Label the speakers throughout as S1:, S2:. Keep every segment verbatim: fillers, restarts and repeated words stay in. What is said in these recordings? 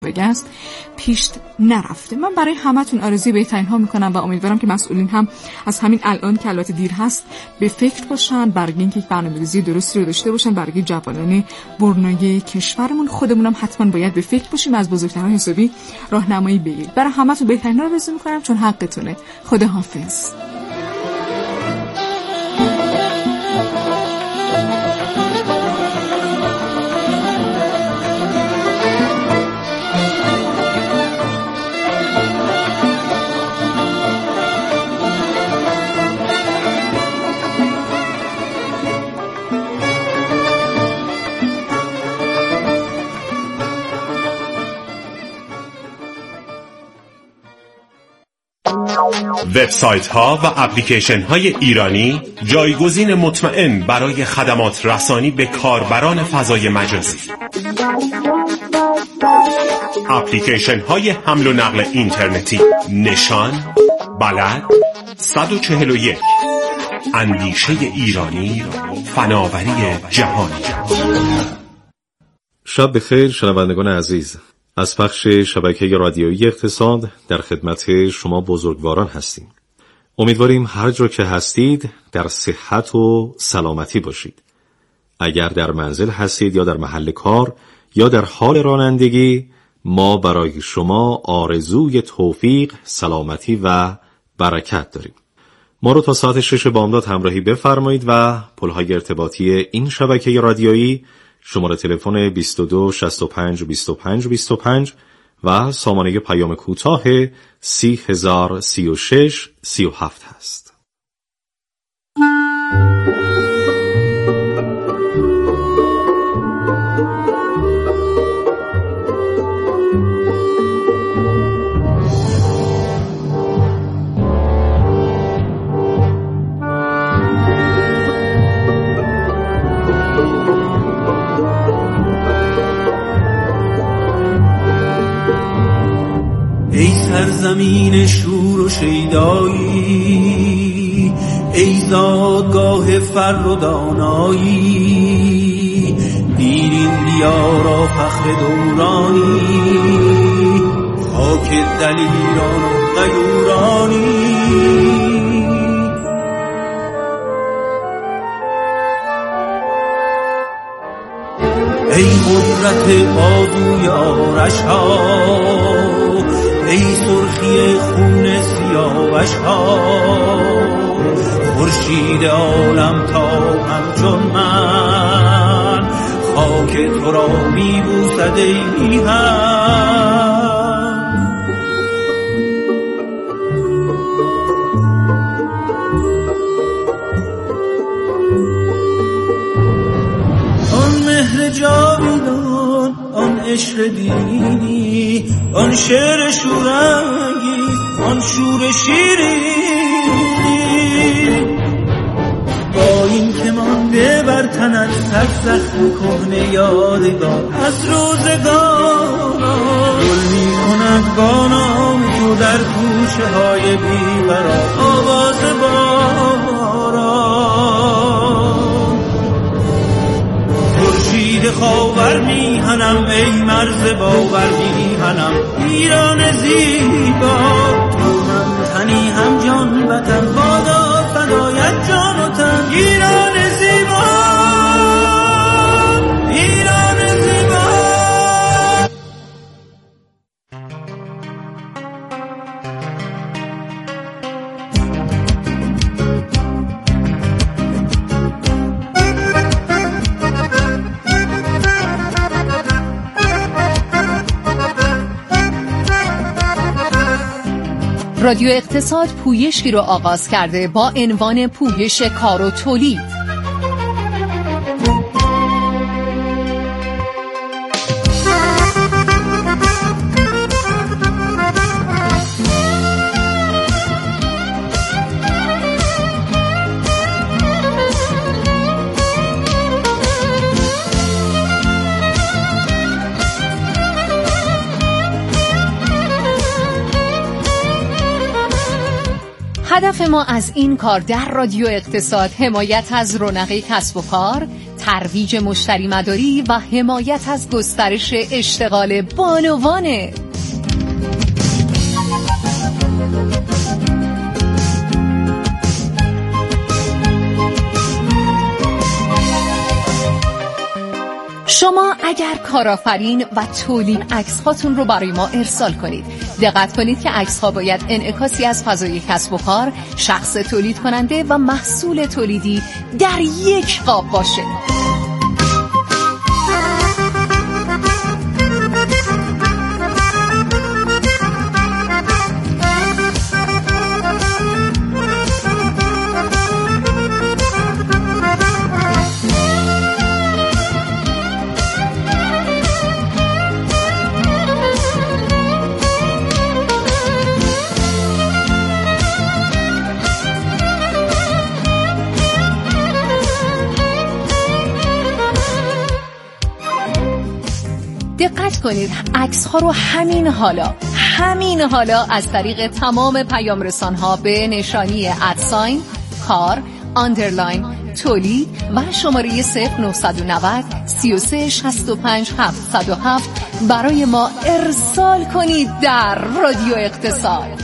S1: است پیش نرفته. من برای همتون آرزوی بهترین ها میکنم و امیدوارم که مسئولین هم از همین الان که البته دیر هست به فکر باشن، برای اینکه یک برنامه‌ریزی درستی رو داشته باشن برای جوانان برنای کشورمون. خودمونم حتما باید به فکر باشیم، از بزرگتران حسابی راهنمایی بگیرید. برای همتون بهترین ها رو آرزو میکنم چون حقتونه. خداحافظ.
S2: وبسایت ها و اپلیکیشن های ایرانی جایگزین مطمئن برای خدمات رسانی به کاربران فضای مجازی. اپلیکیشن های حمل و نقل اینترنتی نشان، بلد، صد و چهل و یک، اندیشه ایرانی، فناوری جهانی.
S3: شب بخیر شنوندگان عزیز، از پخش شبکه رادیویی اقتصاد در خدمت شما بزرگواران هستیم. امیدواریم هر جا که هستید در صحت و سلامتی باشید. اگر در منزل هستید یا در محل کار یا در حال رانندگی، ما برای شما آرزوی توفیق، سلامتی و برکت داریم. ما رو تا ساعت شش بامداد همراهی بفرمایید و پلهای ارتباطی این شبکه رادیویی شماره تلفن بیست و دو شصت و پنج بیست و پنج بیست و پنج و سامانه پیام کوتاه سی هزار سی و شش سی و هفت هست.
S4: ای سرزمین شور و شیدایی، ای زادگاه فر و دانایی، دیرین دیارا فخر دورانی، خاک دلیران و غیورانی. ای قدرت بازوی آرش ها، ای سرخی خون سیاوش ها، خورشید عالم تا همچون من خاک تو را می بوسد ای میهن. آن مهر جاویدان، آن عشق دینی، آن شعر شورانگیز، آن شور شیرینی، با این که من ببر تنت تک زخم کهنه یادگار از روزگار. گل می کند با نام تو در گوشه های بیقرار آواز باران. خورشید خاور میهنم ای مرز باور میهنم، ایران زیبا تو من تنی هم جان وطن، بادا فدایت جان و تن. ایران زیبا، ایران زیبا.
S5: رادیو اقتصاد پویشی رو آغاز کرده با عنوان پویش کار و تولید. هدف ما از این کار در رادیو اقتصاد حمایت از رونق کسب و کار، ترویج مشتری مداری و حمایت از گسترش اشتغال بانوانه. شما اگر کارآفرین و تولید عکس هاتون رو برای ما ارسال کنید، دقت کنید که عکس ها باید انعکاسی از فضای کسب و کار، شخص تولید کننده و محصول تولیدی در یک قاب باشه. دقت کنید عکس ها رو همین حالا همین حالا از طریق تمام پیام رسان ها به نشانی ادساین کار آندرلاین تولید و شماره صفر نه نه صفر سه سه شصت و پنج هفتصد و هفت برای ما ارسال کنید در رادیو اقتصاد.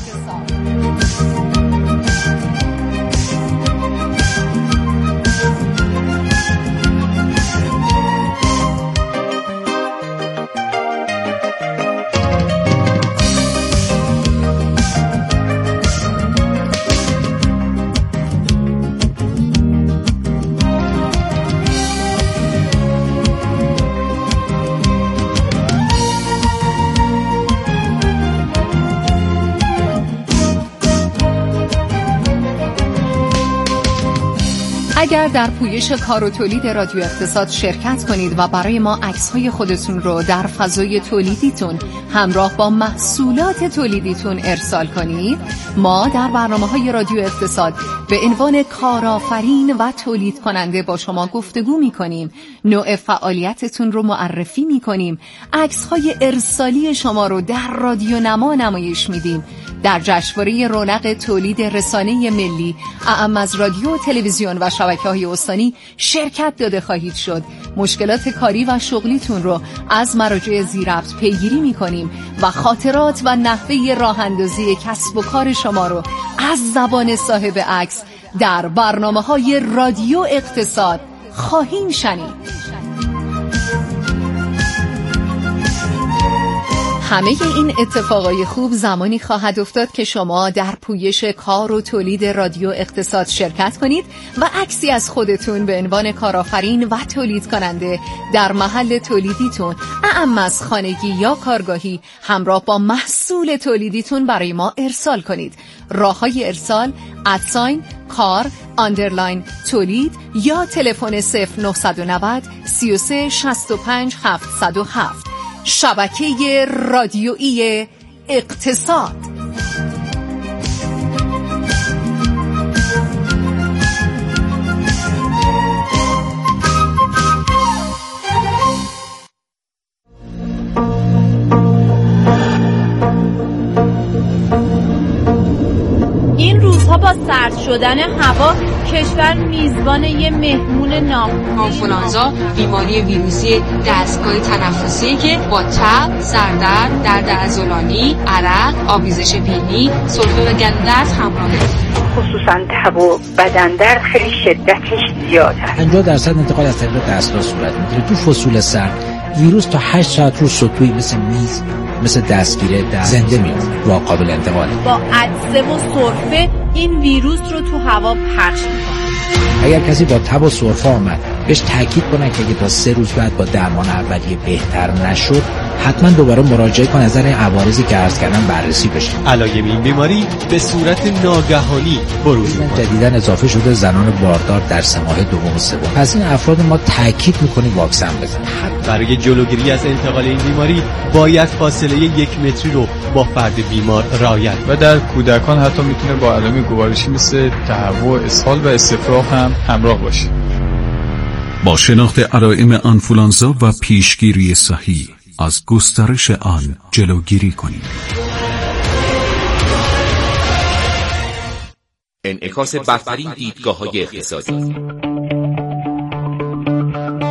S5: اگر در پویش کار و تولید رادیو اقتصاد شرکت کنید و برای ما عکس‌های خودتون رو در فضای تولیدیتون همراه با محصولات تولیدیتون ارسال کنید، ما در برنامه‌های رادیو اقتصاد به عنوان کارآفرین و تولید کننده با شما گفتگو می‌کنیم، نوع فعالیتتون رو معرفی می‌کنیم، عکس‌های ارسالی شما رو در رادیو نما نمایش میدیم. در جشنواره رونق تولید رسانه ملی اعم از رادیو، تلویزیون و شبکه‌های استانی شرکت داده خواهید شد. مشکلات کاری و شغلیتون رو از مراجع زیرربط پیگیری می‌کنیم و خاطرات و نحوه راه‌اندازی کسب و کار شما رو از زبان صاحب عکس در برنامه‌های رادیو اقتصاد خواهیم شنید. همه این اتفاقای خوب زمانی خواهد افتاد که شما در پویش کار و تولید رادیو اقتصاد شرکت کنید و عکسی از خودتون به عنوان کارآفرین و تولید کننده در محل تولیدیتون، اعم از خانگی یا کارگاهی، همراه با محصول تولیدیتون برای ما ارسال کنید. راه‌های ارسال: ادساین کار آندرلاین تولید یا تلفن صفر نه نه صفر سه سه شصت و پنج هفتصد و هفت. شبکه رادیویی اقتصاد.
S6: این روزها با سرد شدن هوا کشور میزبان یه مهمون نام
S7: آنفولانزا، بیماری ویروسی دستگاه تنفسی که با تب، سردرد، درد عضلانی، عرق، آبریزش بینی، سرفه و گندرد همراهه.
S8: خصوصا تب و بدن درد خیلی شدتش زیاده. پنجاه درصد انتقال از طریق دستگاه صورت میگیره. تو فصول سرد ویروس تا هشت ساعت رو سطوحی مثل میز، مثل دستگیره در زنده میمونه و قابل انتقاله.
S6: با عطسه و سرفه این ویروس رو تو هوا پخش میکنه.
S8: اگر کسی با تب و سرفه آمد، بهش تاکید کنن که اگه تا سه روز بعد با درمان اولیه بهتر نشد، حتما دوباره مراجعه کن، از این عوارضی که عرض کردم بررسی بشه.
S9: علائم این بیماری به صورت ناگهانی بروز می‌کنه.
S8: جدیداً اضافه شده زنان باردار در سه ماه دوم و سوم. پس این افراد ما تاکید می‌کنیم واکسن بزنن.
S9: برای جلوگیری از انتقال این بیماری باید فاصله یک متری رو با فرد بیمار رعایت
S10: و در کودکان حتی میتونه با علائم گوارشی مثل تهوع، اسهال و استفراغ هم همراه باشه.
S11: با شناخت علائم آنفولانزا و پیشگیری صحیح از گسترش آن جلوگیری کنید.
S12: انعکاس برترین دیدگاه‌های اقتصادی.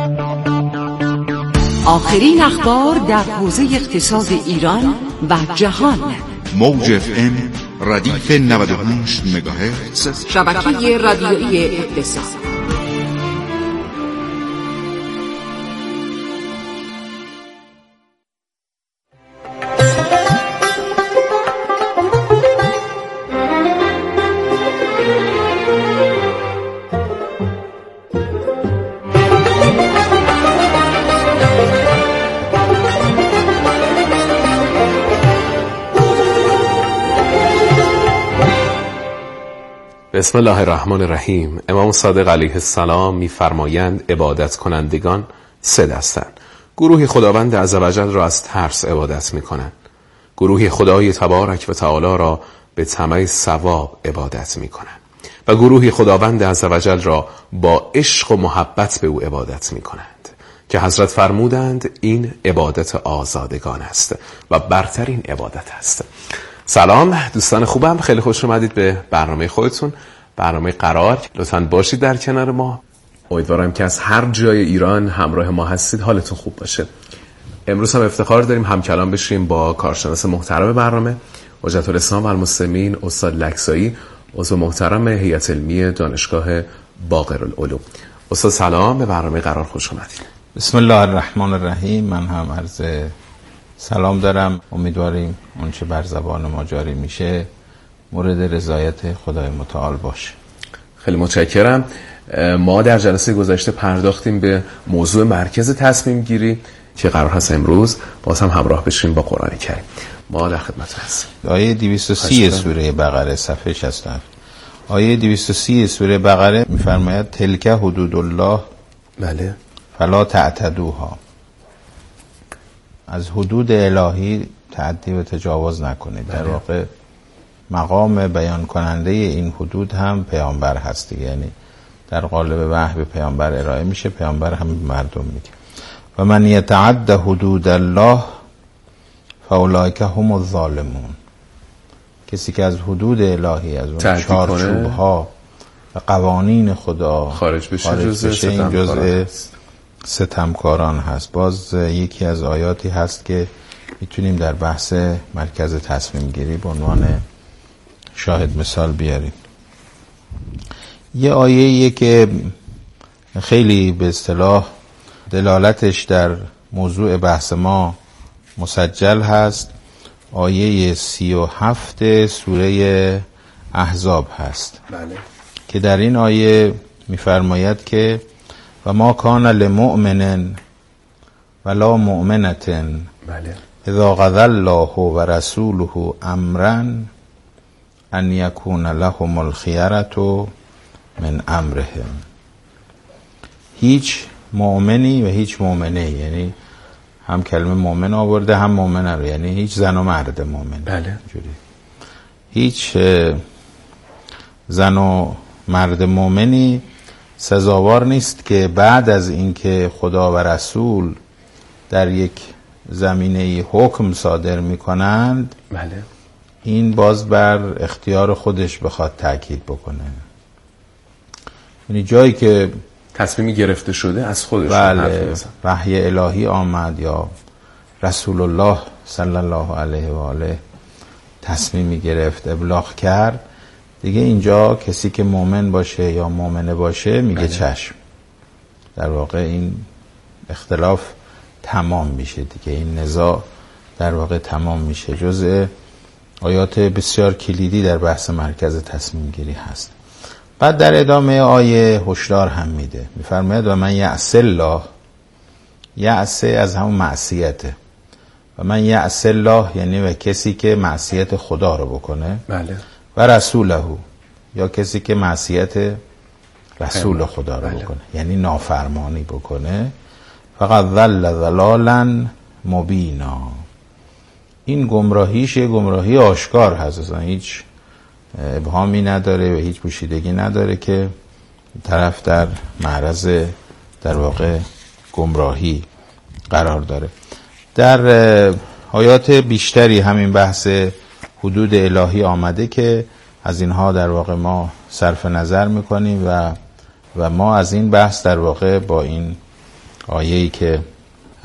S12: آخرین اخبار در حوزه اقتصاد ایران و جهان.
S13: موج اف ام ردیف نود و هشت مگاهرتز،
S12: شبکه رادیویی اقتصاد.
S14: بسم الله الرحمن الرحیم. امام صادق علیه السلام می‌فرمایند عبادت کنندگان سه دستند. گروهی خداوند عزوجل را از ترس عبادت می‌کنند. گروهی خدای تبارک و تعالی را به طمع ثواب عبادت می‌کنند و گروهی خداوند عزوجل را با عشق و محبت به او عبادت می‌کنند که حضرت فرمودند این عبادت آزادگان است و برترین عبادت است. سلام دوستان خوبم، خیلی خوش اومدید به برنامه خودتون، برنامه قرار. لطفاً باشید در کنار ما. امیدوارم که از هر جای ایران همراه ما هستید حالتون خوب باشه. امروز هم افتخار داریم همکلام بشیم با کارشناس محترم برنامه، حجت الاسلام و المسلمین استاد لکسایی، عضو محترم هیئت علمی دانشگاه باقرالعلوم. استاد سلام، به برنامه قرار خوش اومدید.
S15: بسم الله الرحمن الرحیم. من هم عرض سلام دارم. امیدواریم اون چه بر زبان ما جاری میشه مورد رضایت خدای متعال باشه.
S14: خیلی متشکرم. ما در جلسه گذشته پرداختیم به موضوع مرکز تصمیم گیری که قرار هست امروز باز هم همراه بشیم با قرآن کریم. ما در خدمت هستیم.
S15: آیه دویست و سی سوره بقره صفحه شصت و هفت. آیه دویست و سی سوره بقره میفرماید تلک حدود الله
S14: بله
S15: فلا تعتدوها. از حدود الهی تعدی و تجاوز نکنید. در واقع مقام بیان کننده این حدود هم پیامبر هست، یعنی در قالب وحی به پیامبر ارائه میشه، پیامبر هم به مردم میگه و من یتعد حدود الله فاولئک هم الظالمون. کسی که از حدود الهی، از اون چارچوب ها و قوانین خدا
S14: خارج بشه,
S15: خارج بشه این جزء ستمکاران هست. باز یکی از آیاتی هست که میتونیم در بحث مرکز تصمیم گیری به عنوان شاهد مثال بیاریم. یه آیه‌ایه که خیلی به اصطلاح دلالتش در موضوع بحث ما مسجل هست. آیه سی و هفت سوره احزاب هست.
S14: بله.
S15: که در این آیه میفرماید که و ما کان لمؤمن ولا مؤمنة
S14: بله
S15: اذا قضى الله و رسوله امرا ان یکون لهم الخیرة من امرهم. هیچ مؤمنی و هیچ مؤمنه، یعنی هم کلمه مؤمن آورده هم مؤمنه رو، یعنی هیچ زن و مرد مؤمن.
S14: بله.
S15: جوری. هیچ زن و مرد مؤمنی سزاوار نیست که بعد از اینکه خدا و رسول در یک زمینه حکم صادر میکنند
S14: بله
S15: این باز بر اختیار خودش بخواد تاکید بکنه. یعنی جایی که
S14: تصمیمی گرفته شده از خودش،
S15: بله وحی الهی آمد یا رسول الله صلی الله علیه و آله تصمیمی گرفت ابلاغ کرد، دیگه اینجا کسی که مؤمن باشه یا مؤمنه باشه میگه بله. چشم. در واقع این اختلاف تمام میشه دیگه، این نزاع در واقع تمام میشه. جزء آیات بسیار کلیدی در بحث مرکز تصمیم گیری هست. بعد در ادامه آیه هشدار هم میده، میفرماید و من یعص الله، یعص از همون معصیته، و من یعص الله یعنی و کسی که معصیت خدا رو بکنه
S14: بله
S15: و رسوله، یا کسی که معصیت رسول خدا رو بکنه یعنی نافرمانی بکنه، فقط ضل ضلالا مبینا. این گمراهیش یه گمراهی آشکار هست، اصلا هیچ ابهامی نداره و هیچ پوشیدگی نداره که طرف در معرض در واقع گمراهی قرار داره. در آیات بیشتری همین بحث حدود الهی آمده که از اینها در واقع ما صرف نظر میکنیم و و ما از این بحث در واقع با این آیه‌ای که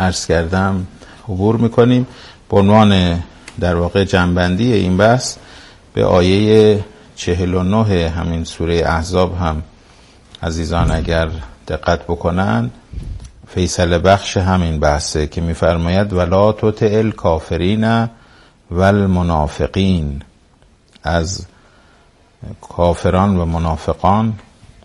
S15: عرض کردم عبور میکنیم. به عنوان در واقع جنبندی این بحث به آیه چهل و نه همین سوره احزاب هم عزیزان اگر دقت بکنن فیصله بخش همین بحثه که میفرماید ولا تطع الکافرین والمنافقین، از کافران و منافقان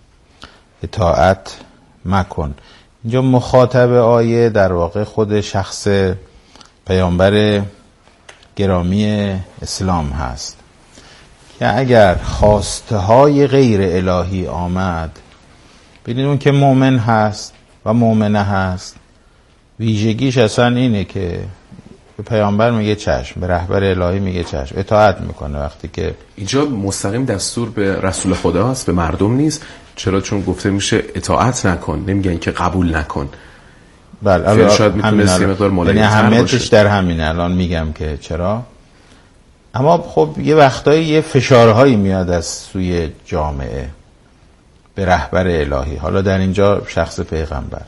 S15: اطاعت مکن. اینجا مخاطب آیه در واقع خود شخص پیامبر گرامی اسلام هست که اگر خواسته های غیر الهی آمد، ببینید اون که مؤمن هست و مؤمنه هست ویژگیش اصلا اینه که به پیامبر میگه چشم، به رهبر الهی میگه چشم، اطاعت میکنه. وقتی که
S14: اینجا مستقیم دستور به رسول خدا هست، به مردم نیست. چرا؟ چون گفته میشه اطاعت نکن، نمیگن که قبول نکن.
S15: بله،
S14: شاید میتونست یه مقدار ملایم‌تر
S15: باشه. یعنی اهمیتش در همینه. الان میگم که چرا. اما خب یه وقتایی یه فشارهایی میاد از سوی جامعه به رهبر الهی، حالا در اینجا شخص پیغمبر.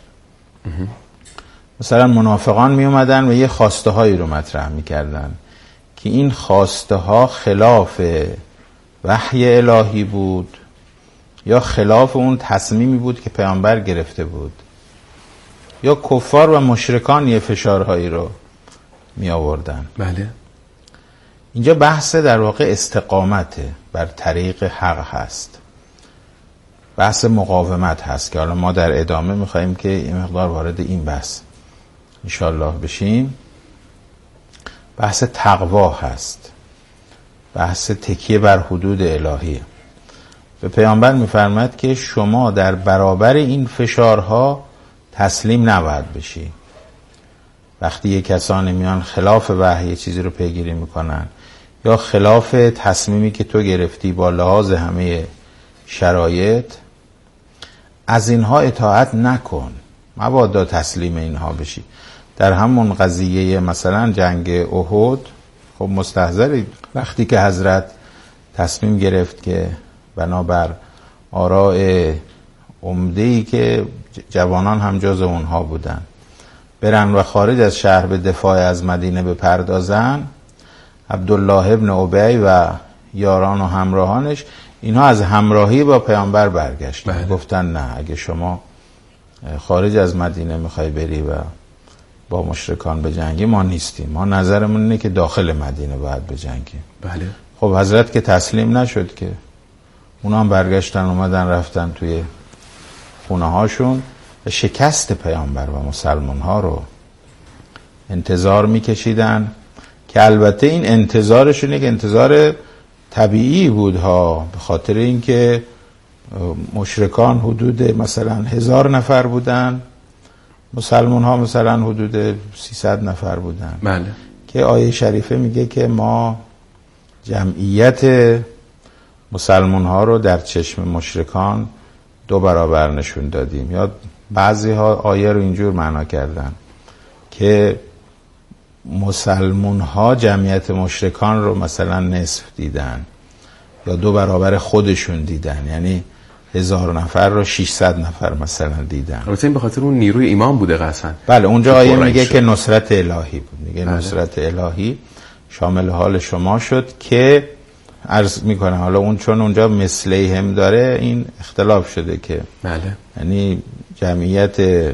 S15: مثلا منافقان می اومدن و یه خواسته هایی رو مطرح میکردن که این خواسته ها خلاف وحی الهی بود یا خلاف اون تصمیمی بود که پیامبر گرفته بود، یا کفار و مشرکان یه فشارهایی رو می آوردن.
S14: بله.
S15: اینجا بحث در واقع استقامت بر طریق حق هست، بحث مقاومت هست که حالا ما در ادامه میخواییم که این مقدار وارد این بحث انشاءالله بشیم. بحث تقوا هست، بحث تکیه بر حدود الهی. به پیامبر میفرماید که شما در برابر این فشارها تسلیم نباید بشی. وقتی یک کسانی میان خلاف وحی چیزی رو پیگیری میکنن یا خلاف تصمیمی که تو گرفتی با لحاظ همه شرایط، از اینها اطاعت نکن، مبادا تسلیم اینها بشی. در همون قضیه مثلا جنگ احد خب مستحضرید وقتی که حضرت تصمیم گرفت که بنابر آراء عمده‌ای که جوانان هم جز اونها بودن برن و خارج از شهر به دفاع از مدینه بپردازن، عبدالله ابن ابی و یاران و همراهانش اینها از همراهی با پیامبر برگشتن. بله. گفتن نه، اگه شما خارج از مدینه میخوای بری و با مشرکان بجنگی ما نیستیم، ما نظرمون اینه که داخل مدینه باید بجنگیم.
S14: بله.
S15: خب حضرت که تسلیم نشد که اونا هم برگشتن اومدن رفتن توی خونه هاشون و شکست پیامبر و مسلمان ها رو انتظار میکشیدن که البته این انتظارشون یک انتظار طبیعی بود ها، به خاطر اینکه مشرکان حدود مثلا هزار نفر بودن، مسلمان ها مثلا حدود سیصد نفر بودن.
S14: بله.
S15: که آیه شریفه میگه که ما جمعیت مسلمان ها رو در چشم مشرکان دو برابر نشون دادیم، یا بعضی ها آیه رو اینجور معنا کردن که مسلمان ها جمعیت مشرکان رو مثلا نصف دیدن یا دو برابر خودشون دیدن، یعنی هزار نفر رو ششصد نفر مثلا دیدن.
S14: البته این به خاطر اون نیروی ایمان بوده قطعا.
S15: بله، اونجا آیه میگه شد. که نصرت الهی بود، میگه
S14: بله.
S15: نصرت الهی شامل حال شما شد که عرض میکنه حالا اون چون اونجا مثلی هم داره این اختلاف شده که
S14: بله،
S15: یعنی جمعیت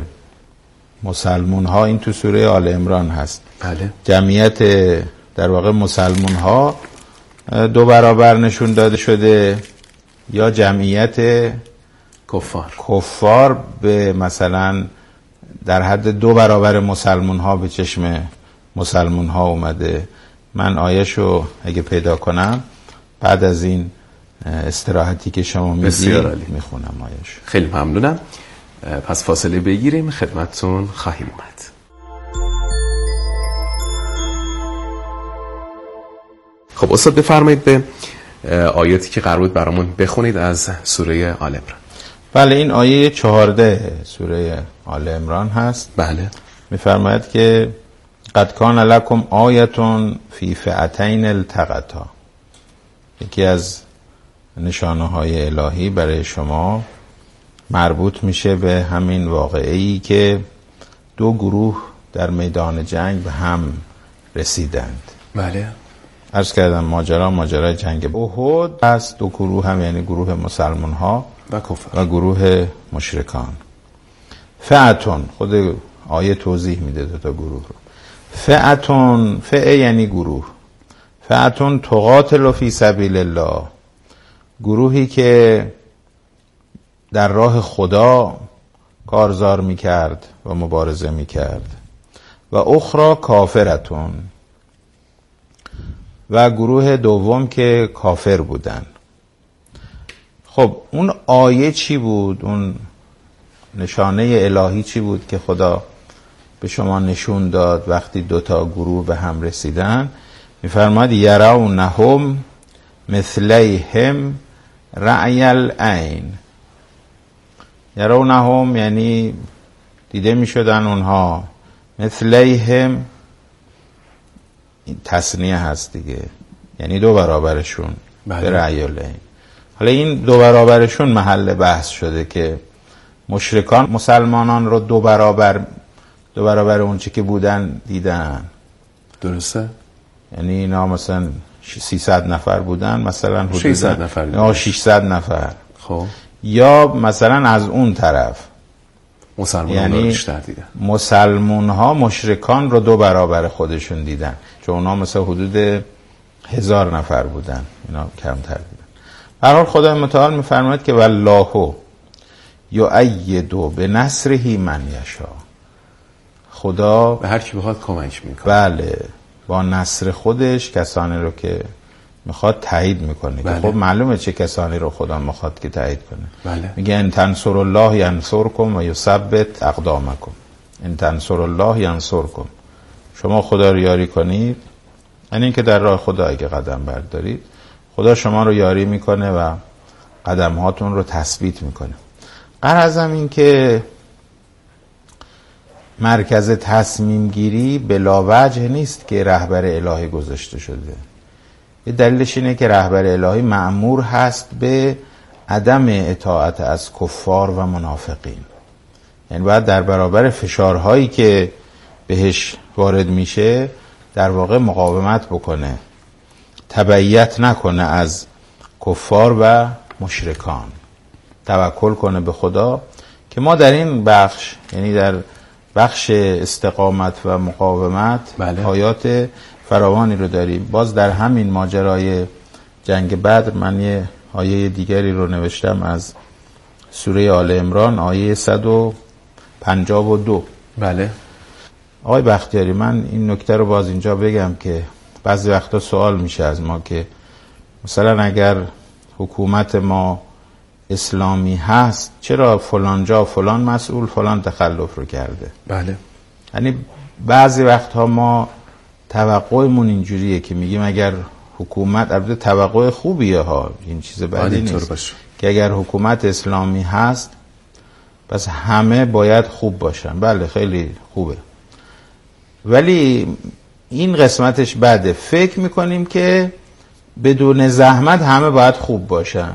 S15: مسلمون ها، این تو سوره آل عمران هست.
S14: بله.
S15: جمعیت در واقع مسلمون ها دو برابر نشون داده شده یا جمعیت
S14: کفار
S15: کفار به مثلا در حد دو برابر مسلمون ها به چشم مسلمون ها اومده. من آیه‌شو اگه پیدا کنم بعد از این استراحتی که شما میدید میخونم آیه‌شو.
S14: خیلی ممنونم. پس فاصله بگیریم، خدمتتون خواهیم اومد. خب استاد بفرمایید به آیاتی که قرار بود برامون بخونید از سوره آل عمران.
S15: بله، این آیه چهارده سوره آل عمران هست.
S14: بله.
S15: میفرماید که قد کان لکم آیتون فی فئتین التقطا، یکی از نشانه های الهی برای شما مربوط میشه به همین واقعه‌ای که دو گروه در میدان جنگ به هم رسیدند.
S14: بله.
S15: عرض کردم ماجرا ماجرای جنگ احد است. دو گروه هم یعنی گروه مسلمان ها
S14: و کفار
S15: و گروه مشرکان. فئتون، خود آیه توضیح میده دو تا گروه رو. فئتون، فئه یعنی گروه. فئتون تقاتل فی سبیل الله، گروهی که در راه خدا کارزار میکرد و مبارزه میکرد. و اخرى کافرتون، و گروه دوم که کافر بودن. خب اون آیه چی بود؟ اون نشانه الهی چی بود که خدا به شما نشون داد وقتی دوتا گروه به هم رسیدن؟ میفرماد یرونهم مثلیهم رأی العین. یرونهم یعنی دیده میشدن اونها، مثلیهم تثنیه هست دیگه، یعنی دو برابرشون.
S14: بله.
S15: به رأی العین. حالا این دو برابرشون محل بحث شده که مشرکان مسلمانان رو دو برابر دو برابر اون چی که بودن دیدن.
S14: درسته؟
S15: یعنی اینا مثلا سیصد نفر بودن، مثلا حدود
S14: ششصد نفر
S15: یا ششصد نفر.
S14: خب
S15: یا مثلا از اون طرف
S14: مسلمان
S15: یعنی
S14: رو بیشتر دیدن.
S15: مسلمون ها مشرکان رو دو برابر خودشون دیدن، چون اونا مثلا حدود هزار نفر بودن، اینا کمتر دیدن. به هر حال خدای متعال میفرماید که والله یؤید بنصره من یشاء، خدا
S14: به هر کی بخواد کمک میکنه.
S15: بله، با نصر خودش کسانی رو که میخواد تایید میکنه.
S14: بله.
S15: خب معلومه چه کسانی رو خدا میخواد که تایید کنه.
S14: بله.
S15: میگه ان تنصر الله ینصرکم و یثبت اقدامکم. ان تنصر الله ینصرکم، شما خدا رو یاری کنید، یعنی اینکه در راه خدا اگه قدم بردارید، خدا شما رو یاری میکنه و قدم هاتون رو تثبیت میکنه. غرضم این که مرکز تصمیم گیری بلا وجه نیست که رهبر الهی گذاشته شده. یه دلیلش اینه که رهبر الهی مأمور هست به عدم اطاعت از کفار و منافقین. یعنی باید در برابر فشارهایی که بهش وارد میشه در واقع مقاومت بکنه، تبعیت نکنه از کفار و مشرکان، توکل کنه به خدا. که ما در این بخش، یعنی در بخش استقامت و مقاومت،
S14: بله.
S15: آیات فراوانی رو داریم. باز در همین ماجرای جنگ بدر من یه آیه دیگری رو نوشتم از سوره آل عمران، آیه صد و پنجاه و دو.
S14: بله.
S15: آقای بختیاری، من این نکته رو باز اینجا بگم که بعضی وقتا سوال میشه از ما که مثلا اگر حکومت ما اسلامی هست چرا فلان جا فلان مسئول فلان تخلف رو کرده.
S14: بله.
S15: یعنی بعضی وقتها ما توقعمون اینجوریه که میگیم اگر حکومت، البته توقع خوبیه ها، این چیز بدی نیست باشه. که اگر حکومت اسلامی هست پس همه باید خوب باشن. بله خیلی خوبه، ولی این قسمتش بده. فکر میکنیم که بدون زحمت همه باید خوب باشن.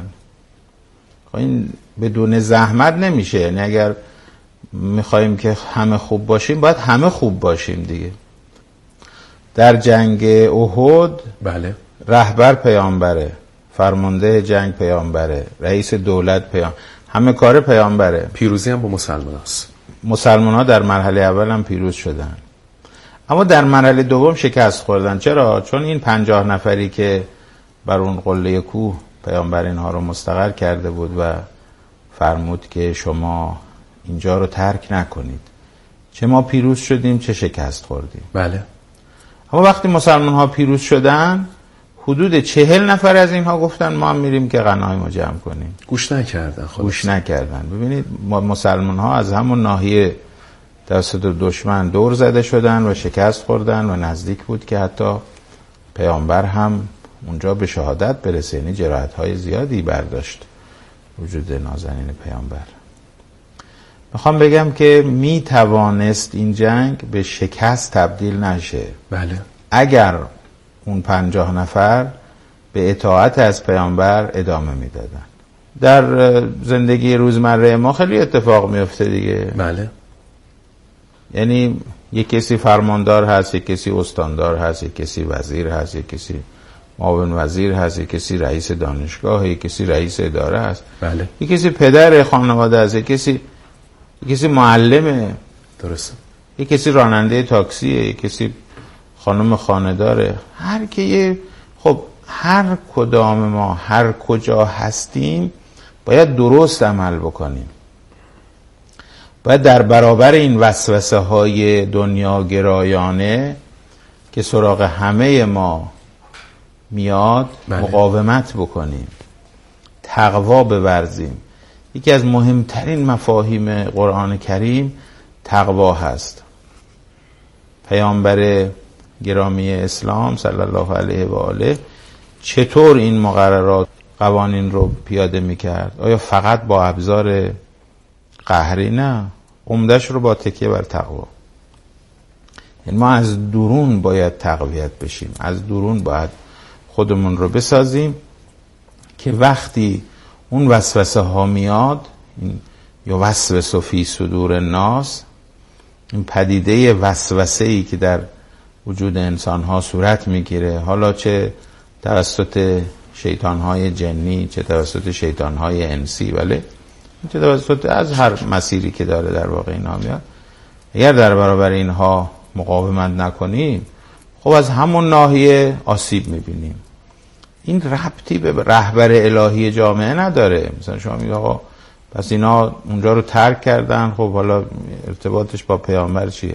S15: این بدون زحمت نمیشه. یعنی اگر میخوایم که همه خوب باشیم باید همه خوب باشیم دیگه. در جنگ احد
S14: بله
S15: رهبر پیامبره، فرمانده جنگ پیامبره، رئیس دولت پیام، همه کار پیامبره.
S14: پیروزی هم با مسلمان هست.
S15: مسلمان ها در مرحله اول هم پیروز شدن، اما در مرحله دوم شکست خوردن. چرا؟ چون این پنجاه نفری که بر اون قله کوه پیامبر اینها رو مستقر کرده بود و فرمود که شما اینجا رو ترک نکنید، چه ما پیروز شدیم چه شکست خوردیم.
S14: بله.
S15: اما وقتی مسلمان ها پیروز شدن، حدود چهل نفر از اینها گفتن ما هم میریم که غنایم رو جمع کنیم.
S14: گوش نکردن. خلاص
S15: گوش نکردن. ببینید ما مسلمان ها از همون ناحیه توسط دشمن دور زده شدن و شکست خوردن و نزدیک بود که حتی پیامبر هم اونجا به شهادت برسه. یعنی جراحت های زیادی برداشت وجود نازنین پیامبر. میخوام بگم که می توانست این جنگ به شکست تبدیل نشه.
S14: بله.
S15: اگر اون پنجاه نفر به اطاعت از پیامبر ادامه میدادن. در زندگی روزمره ما خیلی اتفاق میفته دیگه.
S14: بله.
S15: یعنی یک کسی فرماندار هست، یک کسی استاندار هست، یک کسی وزیر هست، یک کسی معاون وزیر هست، یک کسی رئیس دانشگاه، یک کسی رئیس اداره هست،
S14: بله.
S15: یک کسی پدر خانواده است، یک کسی یک کسی معلمه،
S14: درسته،
S15: یک کسی راننده تاکسیه، یک کسی خانم خانه‌داره. هر کی خب هر کدام ما هر کجا هستیم باید درست عمل بکنیم. باید در برابر این وسوسه های دنیا گرایانه که سراغ همه ما میاد بله. مقاومت بکنیم، تقوا بورزیم. یکی از مهمترین مفاهیم قرآن کریم تقوا هست. پیامبر گرامی اسلام صلی الله علیه و آله چطور این مقررات قوانین رو پیاده میکرد؟ آیا فقط با ابزار قهری؟ نه، عمده‌اش رو با تکیه بر تقوا. یعنی ما از درون باید تقویت بشیم، از درون باید خودمون رو بسازیم که وقتی اون وسوسه ها میاد، یا وسوسه فی صدور الناس، این پدیده وسوسه ای که در وجود انسان ها صورت میگیره، حالا چه توسط شیطان های جنی، چه توسط شیطان های انسی، ولی چه توسط از هر مسیری که داره در واقع اینا میاد، اگر در برابر اینها مقاومت نکنیم خب از همون ناحیه آسیب میبینیم. این ربطی به رهبر الهی جامعه نداره. مثلا شما میگه آقا پس اینا اونجا رو ترک کردن، خب حالا ارتباطش با پیامبر چیه؟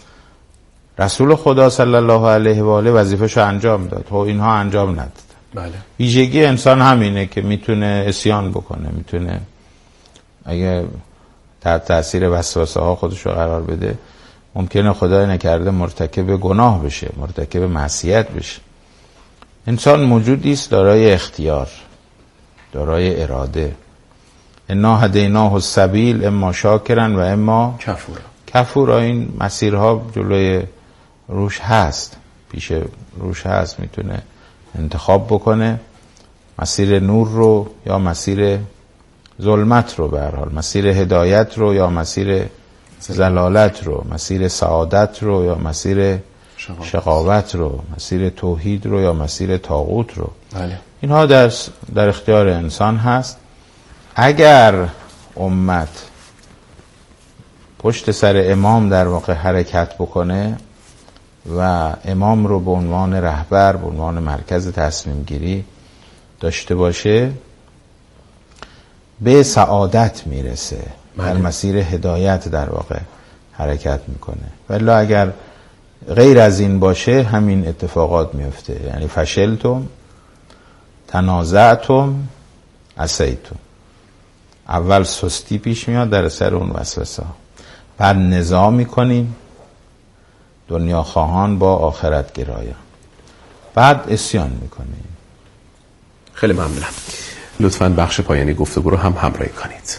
S15: رسول خدا صلی الله علیه و آله وظیفه‌شو انجام داد، خب اینها انجام ندادن.
S14: بله.
S15: ویژگی انسان همینه که میتونه عصیان بکنه، میتونه اگه تحت تاثیر وسوسه ها خودش رو قرار بده، ممکنه خدای نکرده مرتکب گناه بشه، مرتکب معصیت بشه. انسان موجودی است دارای اختیار، دارای اراده. انا هدیناه السبیل اما شاکرا و اما
S14: کفورا.
S15: کفورا. این مسیرها جلوی روش هست، پیش روش هست، میتونه انتخاب بکنه مسیر نور رو یا مسیر ظلمت رو، به هر حال مسیر هدایت رو یا مسیر زلالت رو، مسیر سعادت رو یا مسیر شقاوت رو، مسیر توحید رو یا مسیر طاغوت رو.
S14: بله.
S15: اینها در در اختیار انسان هست. اگر امت پشت سر امام در واقع حرکت بکنه و امام رو به عنوان رهبر، به عنوان مرکز تصمیم گیری داشته باشه، به سعادت میرسه، در مسیر هدایت در واقع حرکت میکنه. ولی اگر غیر از این باشه همین اتفاقات میفته. یعنی فشلتم، تنازعتم، عصیتم. اول سستی پیش میاد در سر اون وسوسه، بعد نزاع میکنیم، دنیا خواهان با آخرت گرایان، بعد عصیان میکنیم.
S14: خیلی ممنونم. لطفاً بخش پایانی گفتگو رو هم همراهی کنید.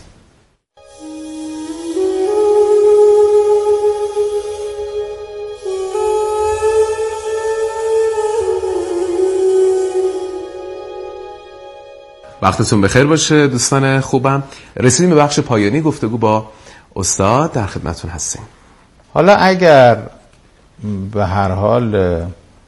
S14: وقتتون بخیر باشه دوستان خوبم. رسیدیم به بخش پایانی گفتگو با استاد، در خدمتتون هستیم.
S15: حالا اگر به هر حال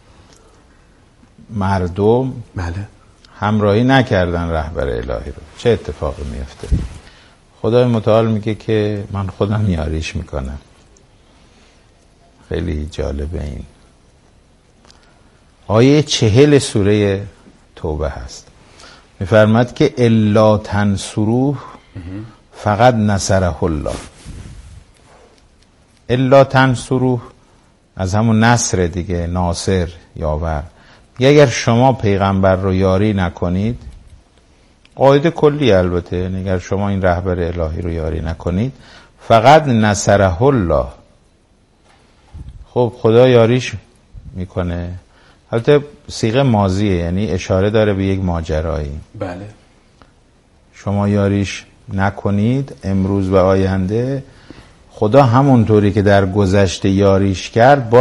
S15: مردم
S14: بله
S15: همراهی نکردن رهبر الهی رو، چه اتفاقی میفته؟ خدای متعال میگه که من خودم یاریش میکنم. خیلی جالبه. این آیه چهل سوره توبه هست، میفرماد که الا تنصروه فقط نصره الله. الا تنصروه از همون نصر دیگه، ناصر، یاور. اگر شما پیغمبر رو یاری نکنید، قاعده کلی البته، اگر شما این رهبر الهی رو یاری نکنید، فقط نصره الله. خب خدا یاریش میکنه. البته صیغه ماضیه، یعنی اشاره داره به یک ماجرایی.
S14: بله.
S15: شما یاریش نکنید امروز و آینده، خدا همونطوری که در گذشته یاریش کرد